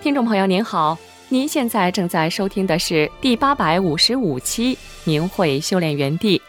听众朋友您好，您现在正在收听的是第855期明慧修炼园地。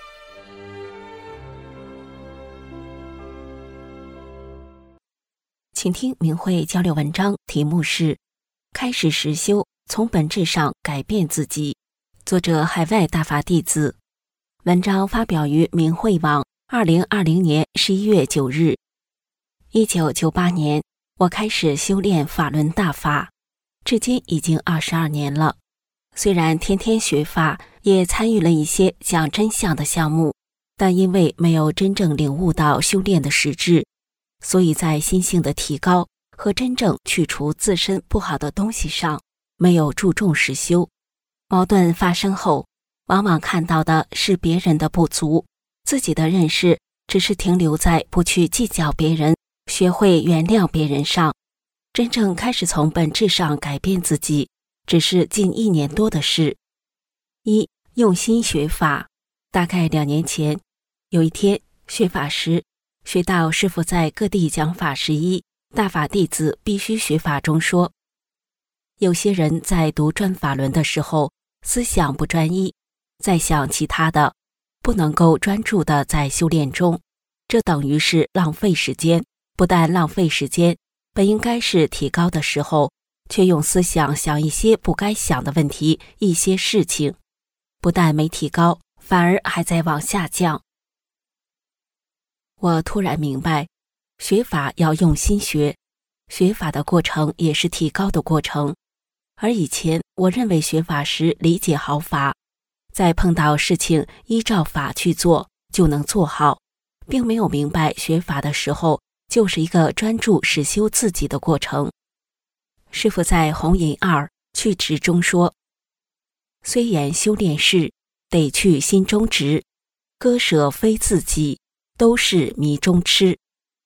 请听明慧交流文章，题目是开始实修，从本质上改变自己，作者海外大法弟子。文章发表于明慧网2020年11月9日。1998年，我开始修炼法轮大法，至今已经22年了。虽然天天学法，也参与了一些讲真相的项目，但因为没有真正领悟到修炼的实质，所以在心性的提高和真正去除自身不好的东西上，没有注重实修。矛盾发生后，往往看到的是别人的不足，自己的认识只是停留在不去计较别人，学会原谅别人上。真正开始从本质上改变自己，只是近1年多的事。一、用心学法。大概2年前，有一天学法时，学到师父在各地讲法时一大法弟子必须学法中说，有些人在读转法轮的时候，思想不专一，在想其他的，不能够专注的在修炼中，这等于是浪费时间。不但浪费时间，本应该是提高的时候，却用思想想一些不该想的问题，一些事情，不但没提高，反而还在往下降。我突然明白，学法要用心学，学法的过程也是提高的过程。而以前我认为学法时理解好法，在碰到事情依照法去做就能做好，并没有明白学法的时候就是一个专注实修自己的过程。师父在弘引2去执中说，虽言修炼事，得去心中执，割舍非自己，都是迷中痴。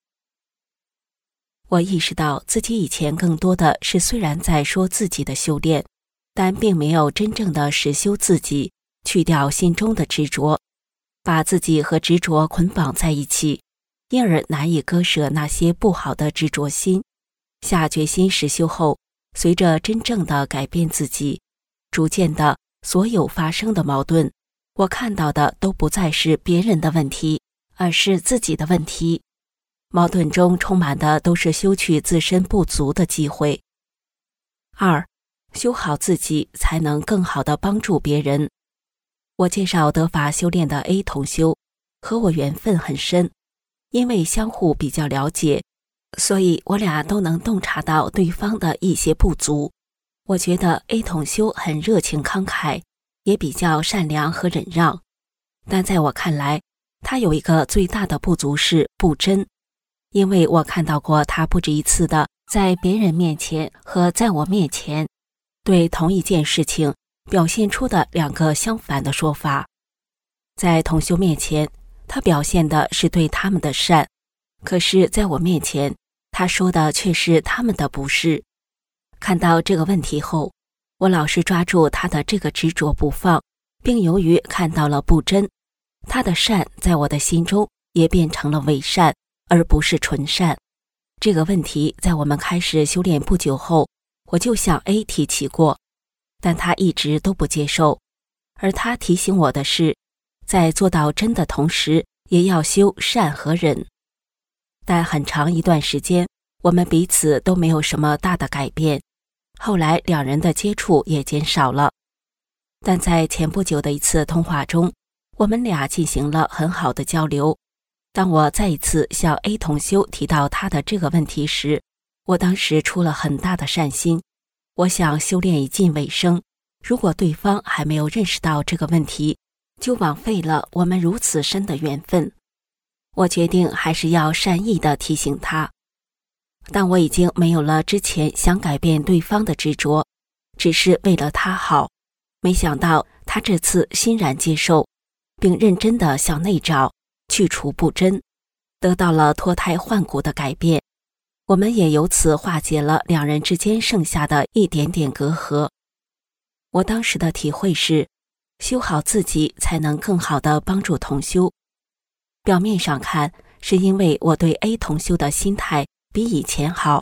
我意识到自己以前更多的是虽然在说自己的修炼，但并没有真正的实修自己，去掉心中的执着，把自己和执着捆绑在一起，因而难以割舍那些不好的执着心。下决心实修后，随着真正的改变自己，逐渐的所有发生的矛盾，我看到的都不再是别人的问题，而是自己的问题。矛盾中充满的都是修去自身不足的机会。2、修好自己才能更好地帮助别人。我介绍得法修炼的 A 同修，和我缘分很深，因为相互比较了解，所以我俩都能洞察到对方的一些不足。我觉得 A 同修很热情慷慨，也比较善良和忍让，但在我看来，他有一个最大的不足是不真。因为我看到过他不止一次的在别人面前和在我面前，对同一件事情表现出的2个相反的说法。在同修面前，他表现的是对他们的善，可是在我面前，他说的却是他们的不是。看到这个问题后，我老是抓住他的这个执着不放，并由于看到了不真，他的善在我的心中也变成了伪善，而不是纯善。这个问题在我们开始修炼不久后，我就向 A 提起过，但他一直都不接受。而他提醒我的是，在做到真的同时，也要修善和忍。但很长一段时间，我们彼此都没有什么大的改变，后来2人的接触也减少了。但在前不久的一次通话中，我们俩进行了很好的交流。当我再一次向 A 同修提到他的这个问题时，我当时出了很大的善心。我想修炼已近尾声，如果对方还没有认识到这个问题，就枉费了我们如此深的缘分。我决定还是要善意地提醒他。但我已经没有了之前想改变对方的执着，只是为了他好。没想到他这次欣然接受，并认真地向内找，去除不真，得到了脱胎换骨的改变。我们也由此化解了2人之间剩下的一点点隔阂。我当时的体会是，修好自己才能更好地帮助同修。表面上看，是因为我对 A 同修的心态比以前好，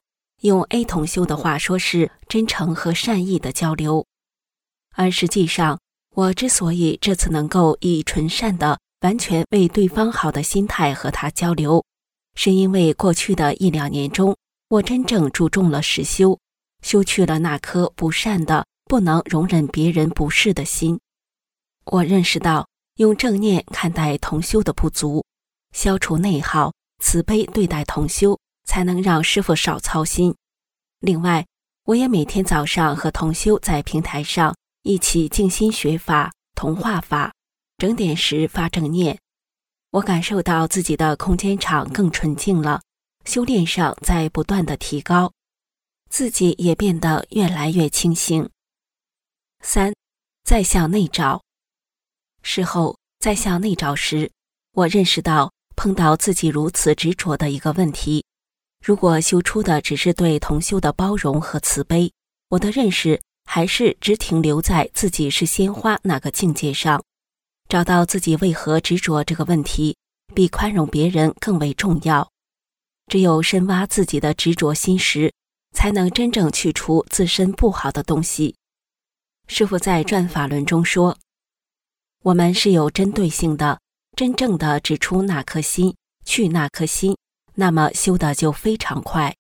用 A 同修的话说是真诚和善意的交流。而实际上，我之所以这次能够以纯善的完全为对方好的心态和他交流，是因为过去的1-2年中，我真正注重了实修，修去了那颗不善的、不能容忍别人不是的心。我认识到，用正念看待同修的不足，消除内耗，慈悲对待同修，才能让师父少操心。另外，我也每天早上和同修在平台上一起静心学法、同化法，整点时发正念。我感受到自己的空间场更纯净了，修炼上在不断的提高，自己也变得越来越清醒。3. 再向内找。事后再向内找时，我认识到碰到自己如此执着的一个问题。如果修出的只是对同修的包容和慈悲，我的认识还是只停留在自己是鲜花那个境界上。找到自己为何执着这个问题，比宽容别人更为重要。只有深挖自己的执着心时，才能真正去除自身不好的东西。师父在转法轮中说，我们是有针对性的，真正的指出那颗心，去那颗心，那么修的就非常快。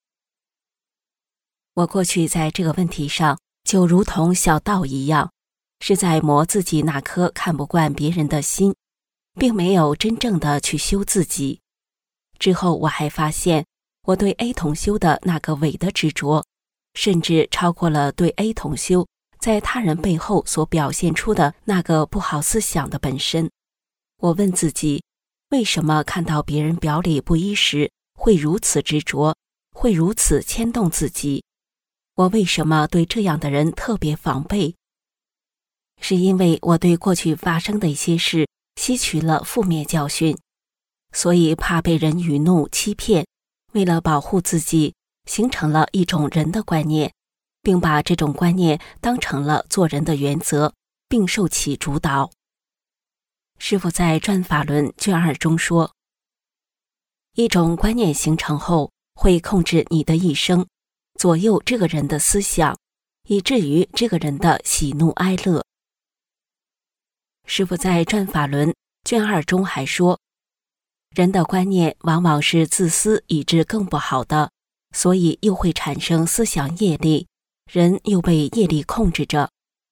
我过去在这个问题上就如同小道一样，是在磨自己那颗看不惯别人的心，并没有真正的去修自己。之后我还发现，我对 A 同修的那个伪的执着，甚至超过了对 A 同修在他人背后所表现出的那个不好思想的本身。我问自己，为什么看到别人表里不一时会如此执着，会如此牵动自己？我为什么对这样的人特别防备？是因为我对过去发生的一些事吸取了负面教训，所以怕被人愚弄欺骗，为了保护自己，形成了一种人的观念，并把这种观念当成了做人的原则，并受其主导。师父在转法轮卷2中说，一种观念形成后，会控制你的一生，左右这个人的思想，以至于这个人的喜怒哀乐。师父在转法轮卷2中还说，人的观念往往是自私以致更不好的，所以又会产生思想业力，人又被业力控制着。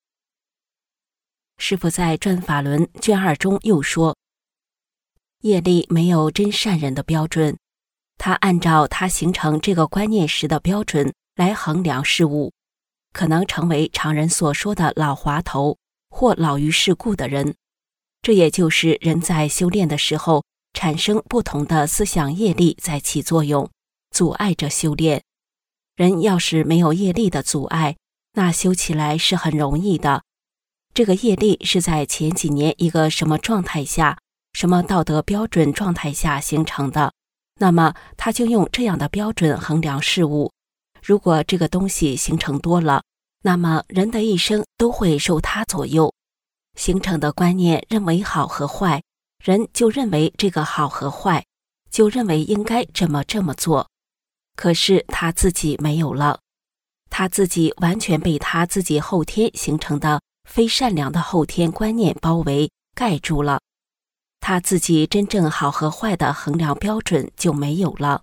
师父在转法轮卷2中又说，业力没有真善人的标准，他按照他形成这个观念时的标准来衡量事物，可能成为常人所说的老滑头或老于世故的人。这也就是人在修炼的时候产生不同的思想业力在起作用，阻碍着修炼。人要是没有业力的阻碍，那修起来是很容易的。这个业力是在前几年一个什么状态下，什么道德标准状态下形成的，那么他就用这样的标准衡量事物。如果这个东西形成多了，那么人的一生都会受它左右。形成的观念认为好和坏，人就认为这个好和坏，就认为应该这么做。可是他自己没有了，他自己完全被他自己后天形成的非善良的后天观念包围盖住了，他自己真正好和坏的衡量标准就没有了。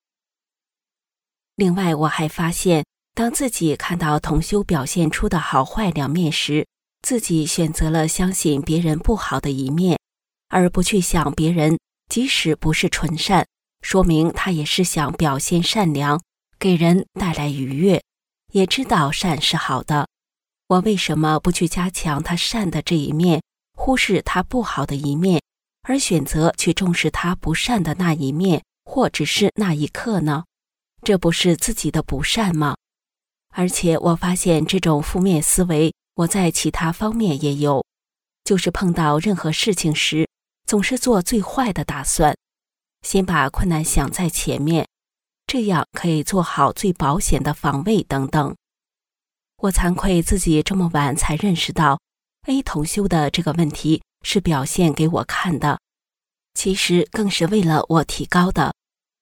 另外，我还发现，当自己看到同修表现出的好坏两面时，自己选择了相信别人不好的一面，而不去想别人即使不是纯善，说明他也是想表现善良，给人带来愉悦，也知道善是好的。我为什么不去加强他善的这一面，忽视他不好的一面，而选择去重视他不善的那一面，或只是那一刻呢？这不是自己的不善吗？而且我发现这种负面思维，我在其他方面也有，就是碰到任何事情时，总是做最坏的打算，先把困难想在前面，这样可以做好最保险的防卫等等。我惭愧自己这么晚才认识到 A 同修的这个问题是表现给我看的，其实更是为了我提高的。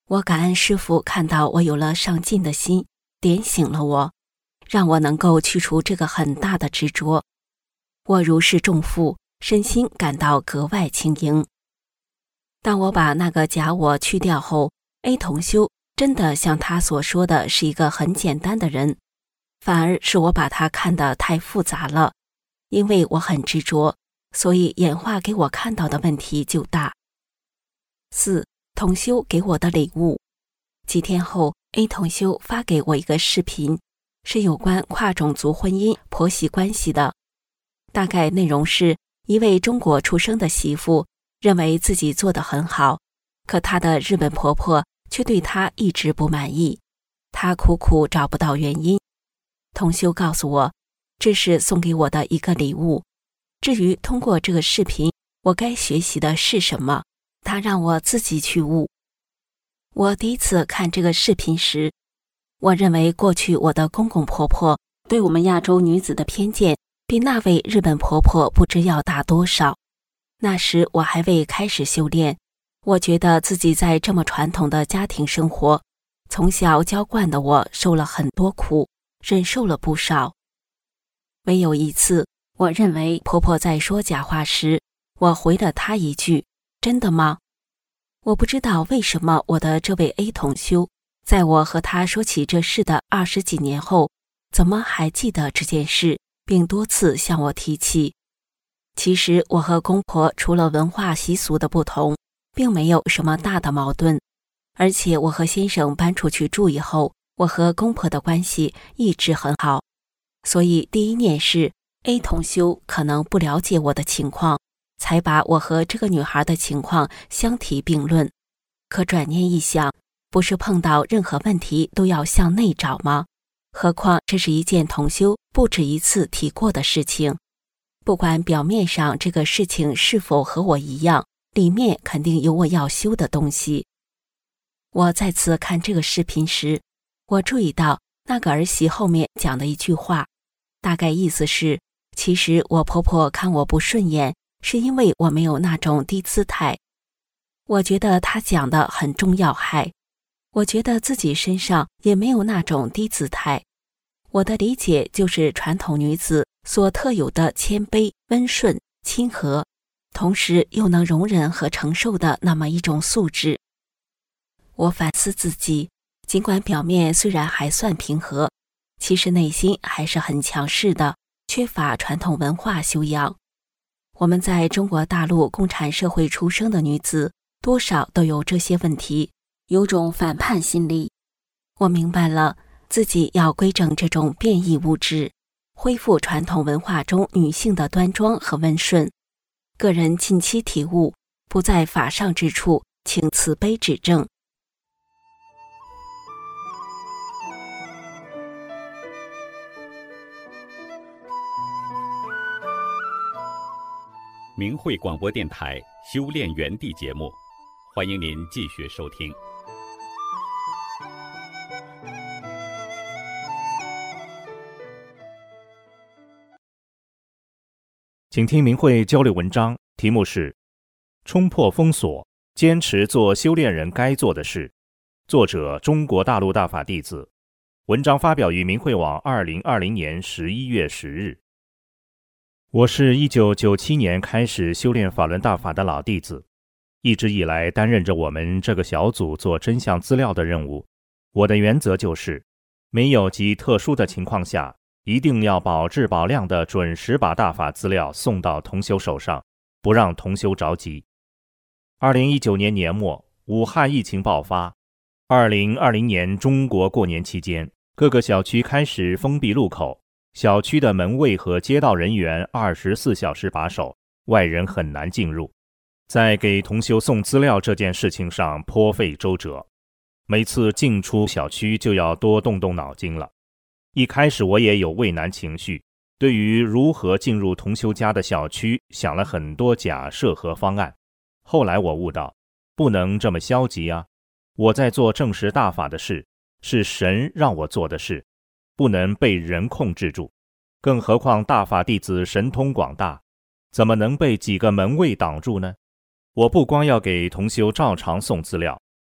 我感恩师父看到我有了上进的心，点醒了我，让我能够去除这个很大的执着。我如释重负，身心感到格外轻盈。当我把那个假我去掉后， A 同修真的像他所说的是一个很简单的人，反而是我把他看得太复杂了，因为我很执着，所以演化给我看到的问题就大。4. 同修给我的礼物。几天后， A 同修发给我一个视频，是有关跨种族婚姻婆媳关系的。大概内容是一位中国出生的媳妇认为自己做得很好，可她的日本婆婆却对她一直不满意，她苦苦找不到原因。同修告诉我，这是送给我的一个礼物。至于通过这个视频我该学习的是什么，他让我自己去悟。我第一次看这个视频时，我认为过去我的公公婆婆对我们亚洲女子的偏见比那位日本婆婆不知要大多少。那时我还未开始修炼，我觉得自己在这么传统的家庭生活，从小娇惯的我受了很多苦，忍受了不少。唯有一次，我认为婆婆在说假话时，我回了她一句：真的吗？我不知道为什么我的这位 A 同修，在我和他说起这事的20几年后，怎么还记得这件事，并多次向我提起。其实我和公婆除了文化习俗的不同，并没有什么大的矛盾，而且我和先生搬出去住以后，我和公婆的关系一直很好。所以第一念是 A 同修可能不了解我的情况，才把我和这个女孩的情况相提并论。可转念一想，不是碰到任何问题都要向内找吗？何况这是一件同修不止一次提过的事情。不管表面上这个事情是否和我一样，里面肯定有我要修的东西。我再次看这个视频时，我注意到那个儿媳后面讲的一句话，大概意思是，其实我婆婆看我不顺眼，是因为我没有那种低姿态。我觉得她讲的很中要害，我觉得自己身上也没有那种低姿态。我的理解就是传统女子所特有的谦卑、温顺、亲和，同时又能容忍和承受的那么一种素质。我反思自己，尽管表面虽然还算平和，其实内心还是很强势的，缺乏传统文化修养。我们在中国大陆共产社会出生的女子，多少都有这些问题，有种反叛心理。我明白了，自己要规正这种变异物质，恢复传统文化中女性的端庄和温顺。个人近期体悟，不在法上之处，请慈悲指正。 明慧广播电台修炼园地节目，欢迎您继续收听。 请听明慧交流文章，题目是冲破封锁，坚持做修炼人该做的事，作者中国大陆大法弟子。文章发表于明慧网2020年11月10日。我是1997年开始修炼法轮大法的老弟子，一直以来担任着我们这个小组做真相资料的任务。我的原则就是，没有极特殊的情况下，一定要保质保量地准时把大法资料送到同修手上，不让同修着急。2019年年末，武汉疫情爆发，2020年中国过年期间，各个小区开始封闭路口，小区的门卫和街道人员24小时把守，外人很难进入。在给同修送资料这件事情上颇费周折，每次进出小区就要多动动脑筋了。一开始我也有畏难情绪，对于如何进入同修家的小区想了很多假设和方案。后来我悟到，不能这么消极啊！我在做证实大法的事，是神让我做的事，不能被人控制住。更何况大法弟子神通广大，怎么能被几个门卫挡住呢？我不光要给同修照常送资料，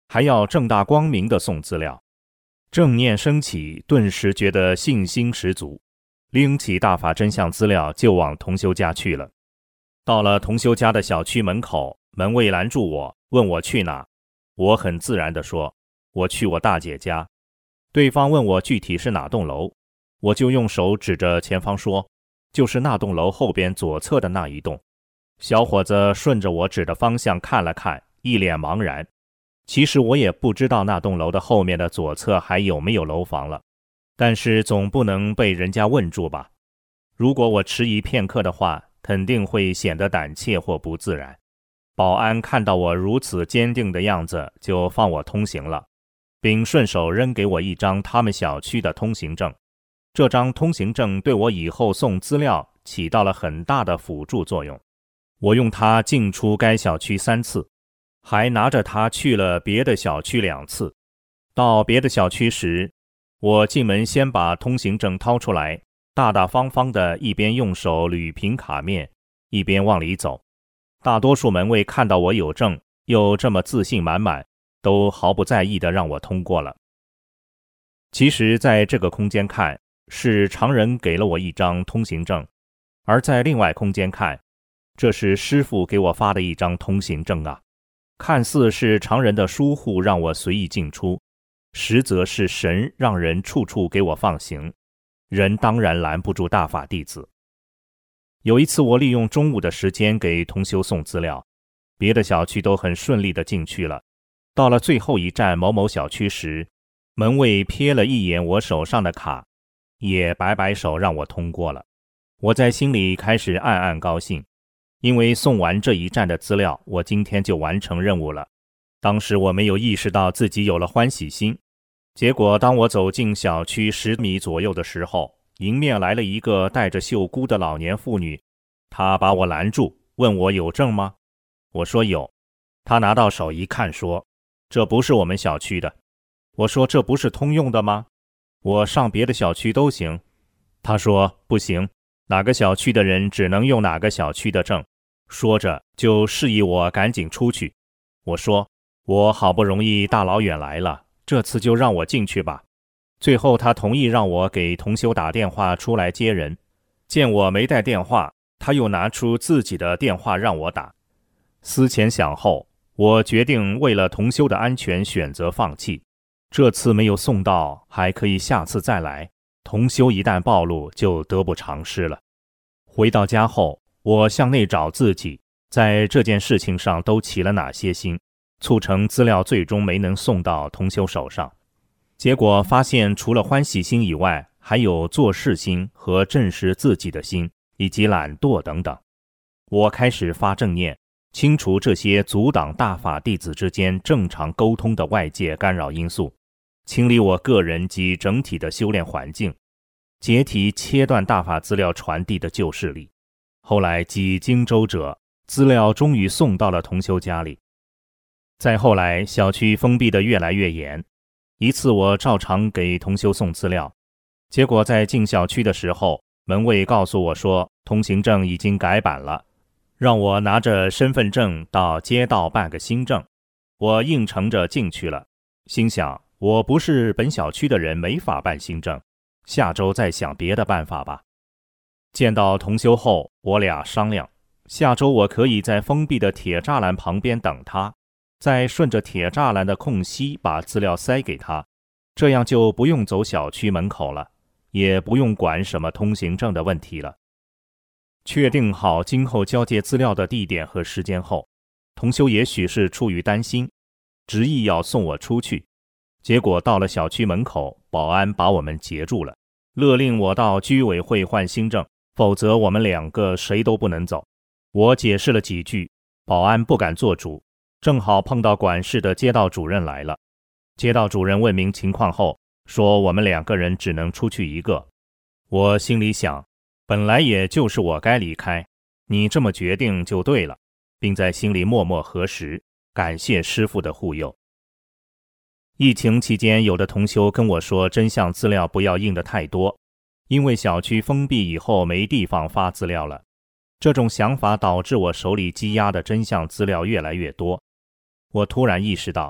还要正大光明地送资料。正念升起，顿时觉得信心十足，拎起大法真相资料就往同修家去了。到了同修家的小区门口，门卫拦住我，问我去哪。我很自然地说，我去我大姐家。对方问我具体是哪栋楼，我就用手指着前方说，就是那栋楼后边左侧的那一栋。小伙子顺着我指的方向看了看，一脸茫然。其实我也不知道那栋楼的后面的左侧还有没有楼房了，但是总不能被人家问住吧。如果我迟疑片刻的话，肯定会显得胆怯或不自然。保安看到我如此坚定的样子，就放我通行了，并顺手扔给我一张他们小区的通行证。这张通行证对我以后送资料起到了很大的辅助作用。我用它进出该小区3次，还拿着它去了别的小区2次。到别的小区时，我进门先把通行证掏出来，大大方方的一边用手捋平卡面，一边往里走。大多数门卫看到我有证，又这么自信满满，都毫不在意的让我通过了。其实在这个空间看，是常人给了我一张通行证，而在另外空间看，这是师父给我发的一张通行证啊。看似是常人的疏忽让我随意进出，实则是神让人处处给我放行，人当然拦不住大法弟子。有一次我利用中午的时间给同修送资料，别的小区都很顺利地进去了。到了最后一站某某小区时，门卫瞥了一眼我手上的卡，也摆摆手让我通过了。我在心里开始暗暗高兴，因为送完这一站的资料，我今天就完成任务了。当时我没有意识到自己有了欢喜心，结果当我走进小区10米左右的时候，迎面来了一个带着袖箍的老年妇女，她把我拦住，问我有证吗？我说有。她拿到手一看说，这不是我们小区的。我说这不是通用的吗？我上别的小区都行。她说不行，哪个小区的人只能用哪个小区的证。说着就示意我赶紧出去。我说我好不容易大老远来了，这次就让我进去吧。最后他同意让我给同修打电话出来接人，见我没带电话，他又拿出自己的电话让我打。思前想后，我决定为了同修的安全选择放弃。这次没有送到，还可以下次再来，同修一旦暴露就得不偿失了。回到家后，我向内找自己在这件事情上都起了哪些心，促成资料最终没能送到同修手上。结果发现除了欢喜心以外，还有做事心和正视自己的心，以及懒惰等等。我开始发正念，清除这些阻挡大法弟子之间正常沟通的外界干扰因素，清理我个人及整体的修炼环境，解体切断大法资料传递的旧势力。后来几经周折，资料终于送到了同修家里。再后来，小区封闭得越来越严。一次我照常给同修送资料，结果在进小区的时候，门卫告诉我说通行证已经改版了，让我拿着身份证到街道办个新证。我应承着进去了，心想我不是本小区的人，没法办新证，下周再想别的办法吧。见到同修后，我俩商量，下周我可以在封闭的铁栅栏旁边等他，再顺着铁栅栏的空隙把资料塞给他，这样就不用走小区门口了，也不用管什么通行证的问题了。确定好今后交接资料的地点和时间后，同修也许是出于担心，执意要送我出去。结果到了小区门口，保安把我们截住了，勒令我到居委会换新证，否则我们2个谁都不能走。我解释了几句，保安不敢做主。正好碰到管事的街道主任来了，街道主任问明情况后，说我们2个人只能出去1个。我心里想，本来也就是我该离开，你这么决定就对了，并在心里默默核实，感谢师父的护佑。疫情期间，有的同修跟我说真相资料不要印得太多，因为小区封闭以后没地方发资料了。这种想法导致我手里积压的真相资料越来越多。我突然意识到，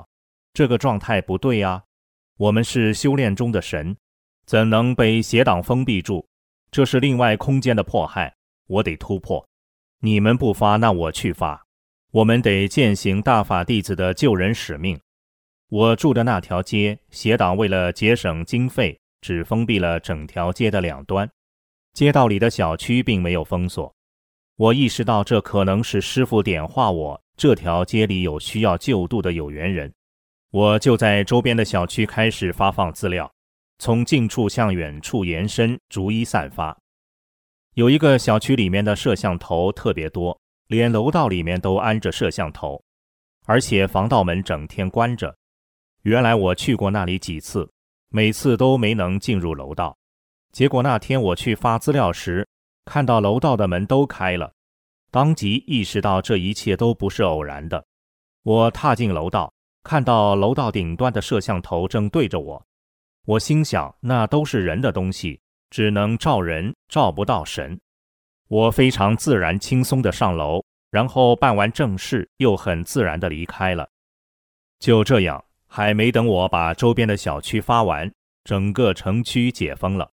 这个状态不对啊！我们是修炼中的神，怎能被邪党封闭住？这是另外空间的迫害，我得突破。你们不发，那我去发。我们得践行大法弟子的救人使命。我住的那条街，邪党为了节省经费，只封闭了整条街的两端，街道里的小区并没有封锁。我意识到这可能是师父点化我，这条街里有需要救度的有缘人。我就在周边的小区开始发放资料，从近处向远处延伸，逐一散发。有一个小区里面的摄像头特别多，连楼道里面都安着摄像头，而且防盗门整天关着。原来我去过那里几次，每次都没能进入楼道。结果那天我去发资料时，看到楼道的门都开了，当即意识到这一切都不是偶然的。我踏进楼道，看到楼道顶端的摄像头正对着我，我心想那都是人的东西，只能照人，照不到神。我非常自然轻松地上楼，然后办完正事，又很自然地离开了。就这样，还没等我把周边的小区发完，整个城区解封了。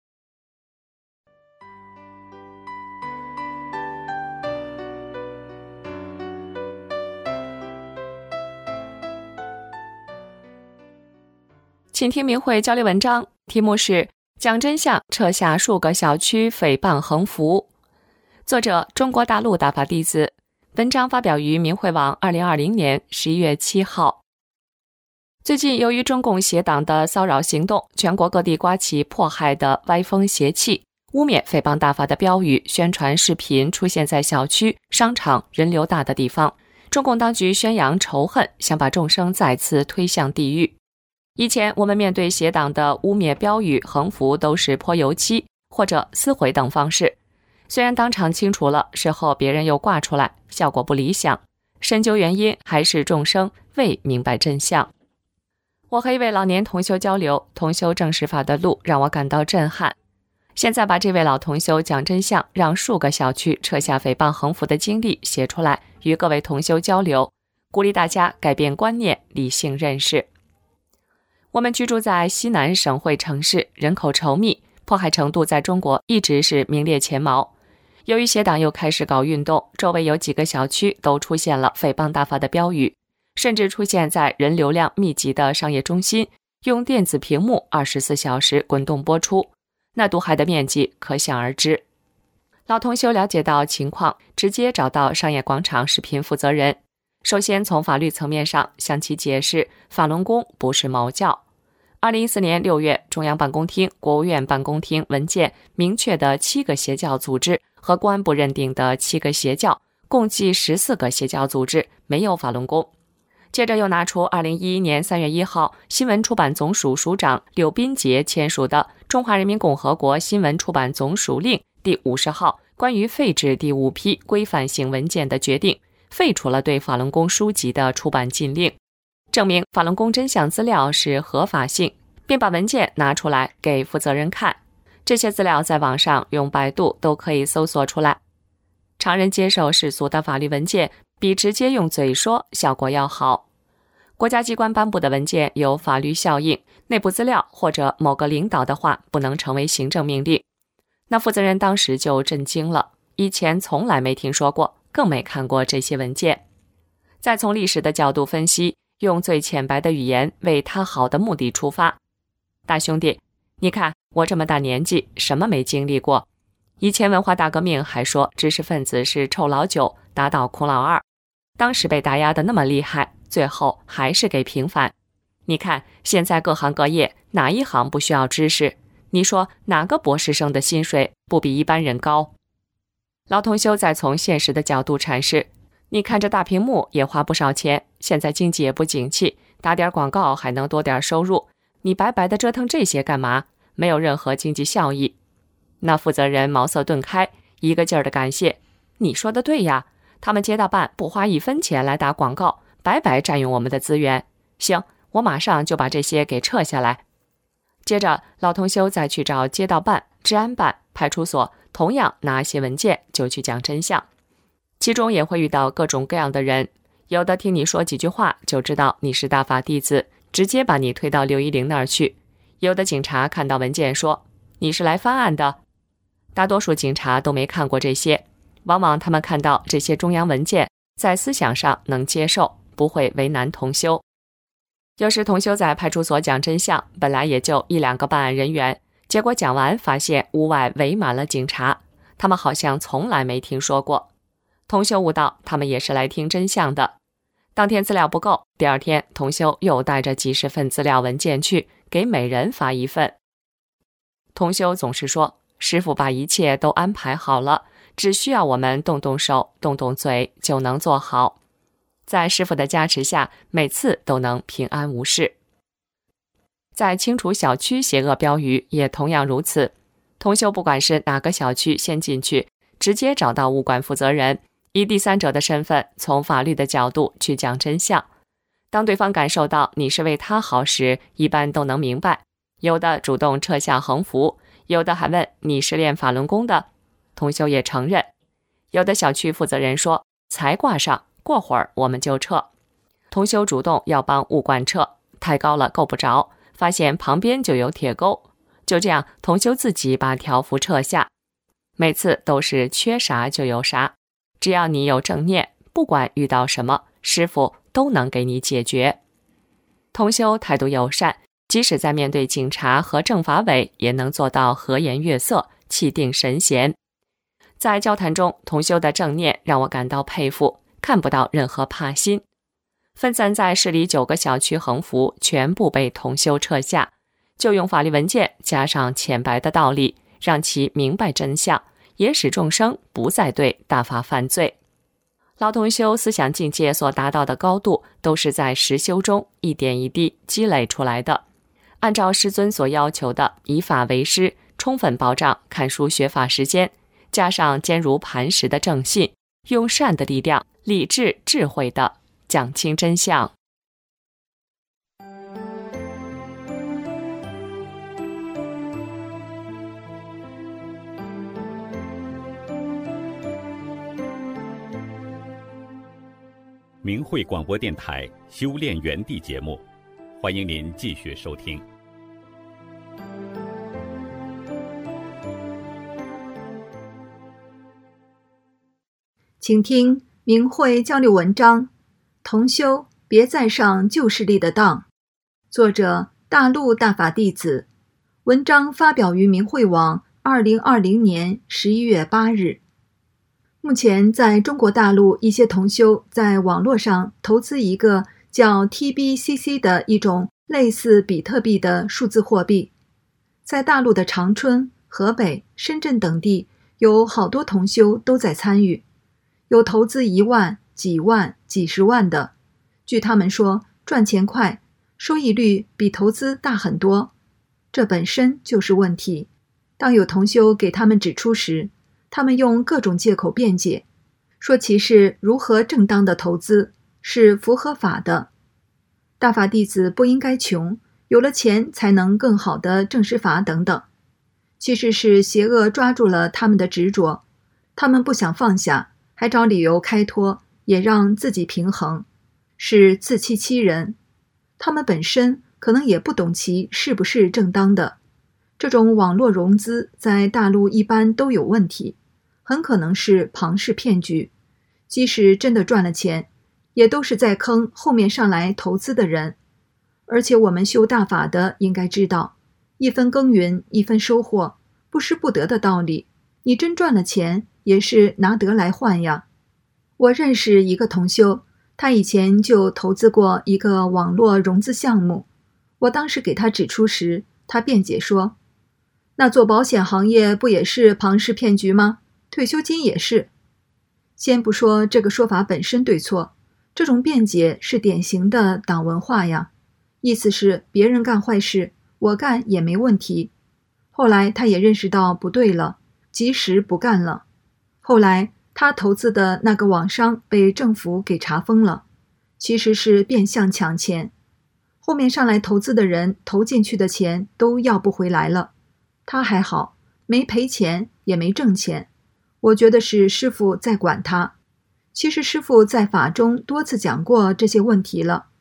请听明慧交流文章，题目是讲真相，撤下数个小区诽谤横幅。作者中国大陆大法弟子，文章发表于明慧网2020年11月7号。最近由于中共邪党的骚扰行动，全国各地刮起迫害的歪风邪气，污蔑诽谤大法的标语、宣传视频出现在小区、商场人流大的地方。中共当局宣扬仇恨，想把众生再次推向地狱。以前我们面对邪党的污蔑标语、横幅都是泼油漆或者撕毁等方式，虽然当场清除了，事后别人又挂出来，效果不理想。深究原因，还是众生未明白真相。我和一位老年同修交流，同修证实法的路让我感到震撼。现在把这位老同修讲真相，让数个小区撤下诽谤横幅的经历写出来，与各位同修交流，鼓励大家改变观念，理性认识。我们居住在西南省会城市，人口稠密，迫害程度在中国一直是名列前茅。由于邪党又开始搞运动，周围有几个小区都出现了诽谤大法的标语，甚至出现在人流量密集的商业中心，用电子屏幕24小时滚动播出，那毒害的面积可想而知。老同修了解到情况，直接找到商业广场视频负责人，首先从法律层面上向其解释法轮功不是毛教。2014年6月，中央办公厅、国务院办公厅文件明确的7个邪教组织和公安部认定的7个邪教，共计14个邪教组织，没有法轮功。接着又拿出2011年3月1号新闻出版总署署长柳斌杰签署的《中华人民共和国新闻出版总署令》第50号关于废止第5批规范性文件的决定，废除了对法轮功书籍的出版禁令，证明法轮功真相资料是合法性，并把文件拿出来给负责人看。这些资料在网上用百度都可以搜索出来。常人接受世俗的法律文件，比直接用嘴说效果要好。国家机关颁布的文件有法律效应，内部资料或者某个领导的话不能成为行政命令。那负责人当时就震惊了，以前从来没听说过，更没看过这些文件。再从历史的角度分析，用最浅白的语言为他好的目的出发。大兄弟，你看我这么大年纪，什么没经历过？以前文化大革命还说知识分子是臭老九，打倒孔老二，当时被打压的那么厉害，最后还是给平反。你看现在各行各业哪一行不需要知识？你说哪个博士生的薪水不比一般人高？老同修再从现实的角度阐释，你看这大屏幕也花不少钱，现在经济也不景气，打点广告还能多点收入，你白白的折腾这些干嘛？没有任何经济效益。那负责人茅塞顿开，一个劲儿的感谢，你说的对呀，他们街道办不花1分钱来打广告，白白占用我们的资源。行，我马上就把这些给撤下来。接着老同修再去找街道办、治安办、派出所，同样拿些文件就去讲真相。其中也会遇到各种各样的人，有的听你说几句话就知道你是大法弟子， 直接把你推到610那儿去。有的警察看到文件说，你是来翻案的。大多数警察都没看过这些，往往他们看到这些中央文件，在思想上能接受，不会为难同修。有时同修在派出所讲真相，本来也就1-2个办案人员，结果讲完发现屋外围满了警察，他们好像从来没听说过。同修悟道，他们也是来听真相的。当天资料不够，第二天同修又带着几十份资料文件去，给每人发1份。同修总是说，师父把一切都安排好了，只需要我们动动手动动嘴就能做好。在师父的加持下，每次都能平安无事。在清除小区邪恶标语也同样如此，同修不管是哪个小区先进去，直接找到物管负责人，以第三者的身份从法律的角度去讲真相。当对方感受到你是为他好时，一般都能明白，有的主动撤下横幅，有的还问你是练法轮功的，同修也承认。有的小区负责人说才挂上，过会儿我们就撤。同修主动要帮物管撤，太高了够不着，发现旁边就有铁钩，就这样同修自己把条幅撤下。每次都是缺啥就有啥，只要你有正念，不管遇到什么，师父都能给你解决。同修态度友善，即使在面对警察和政法委，也能做到和颜悦色，气定神闲。在交谈中，同修的正念让我感到佩服，看不到任何怕心。分散在市里9个小区横幅全部被同修撤下，就用法律文件加上浅白的道理，让其明白真相，也使众生不再对大法犯罪。老同修思想境界所达到的高度，都是在实修中一点一滴积累出来的。按照师尊所要求的以法为师，充分保障看书学法时间，加上坚如磐石的正信，用善的力量，理智智慧的讲清真相。 明慧广播电台修炼园地节目，欢迎您继续收听。 请听明慧交流文章，同修别再上旧势力的当。作者大陆大法弟子，文章发表于明慧网2020年11月8日。目前在中国大陆，一些同修在网络上投资一个叫 TBCC 的一种类似比特币的数字货币。在大陆的长春、河北、深圳等地，有好多同修都在参与，有投资1万、几万、几十万的。据他们说，赚钱快，收益率比投资大很多，这本身就是问题。当有同修给他们指出时，他们用各种借口辩解，说其是如何正当的投资，是符合法的。大法弟子不应该穷，有了钱才能更好的证实法等等。其实是邪恶抓住了他们的执着，他们不想放下，还找理由开脱，也让自己平衡，是自欺欺人。他们本身可能也不懂其是不是正当的。这种网络融资在大陆一般都有问题，很可能是庞氏骗局，即使真的赚了钱，也都是在坑后面上来投资的人。而且我们修大法的应该知道，一分耕耘一分收获，不失不得的道理。你真赚了钱，也是拿得来换呀。我认识一个同修，他以前就投资过一个网络融资项目，我当时给他指出时，他辩解说，那做保险行业不也是庞氏骗局吗？退休金也是。先不说这个说法本身对错，这种辩解是典型的党文化呀，意思是别人干坏事，我干也没问题。后来他也认识到不对了，及时不干了。后来他投资的那个网商被政府给查封了，其实是变相抢钱。后面上来投资的人投进去的钱都要不回来了，他还好，没赔钱也没挣钱。我觉得是师父在管他。其实师父在法中多次讲过这些问题了。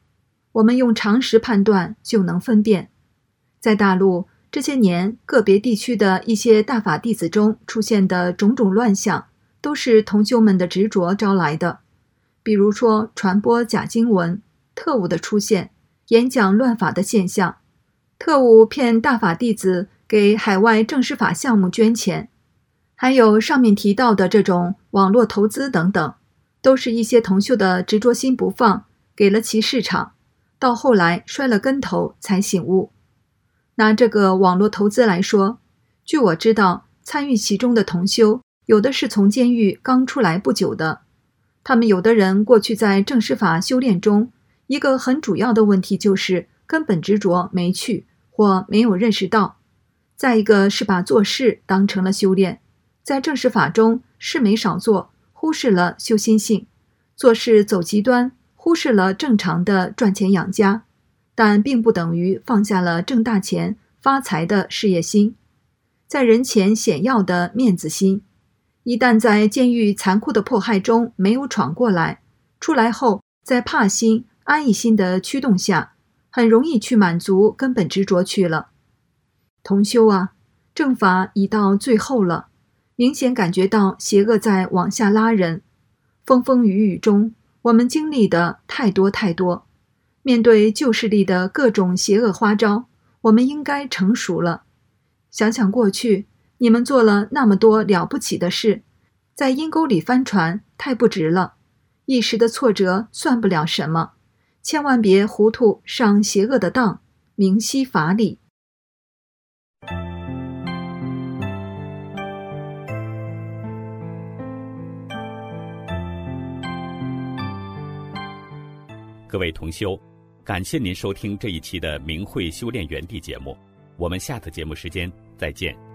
我们用常识判断就能分辨。在大陆这些年，个别地区的一些大法弟子中出现的种种乱象，都是同修们的执着招来的。比如说传播假经文、特务的出现、演讲乱法的现象、特务骗大法弟子给海外正式法项目捐钱，还有上面提到的这种网络投资等等，都是一些同修的执着心不放，给了其市场，到后来摔了跟头才醒悟。拿这个网络投资来说，据我知道，参与其中的同修，有的是从监狱刚出来不久的。他们有的人过去在正式法修炼中，一个很主要的问题就是根本执着没去，或没有认识到。再一个是把做事当成了修炼，在正式法中事没少做，忽视了修心性，做事走极端，忽视了正常的赚钱养家，但并不等于放下了挣大钱发财的事业心，在人前显耀的面子心。一旦在监狱残酷的迫害中没有闯过来，出来后在怕心、安逸心的驱动下，很容易去满足根本执着去了。同修啊，正法已到最后了，明显感觉到邪恶在往下拉人。风风雨雨中，我们经历的太多太多，面对旧势力的各种邪恶花招，我们应该成熟了。想想过去，你们做了那么多了不起的事，在阴沟里翻船太不值了，一时的挫折算不了什么，千万别糊涂上邪恶的当，明晰法理。 各位同修，感谢您收听这一期的明慧修炼园地节目，我们下次节目时间再见。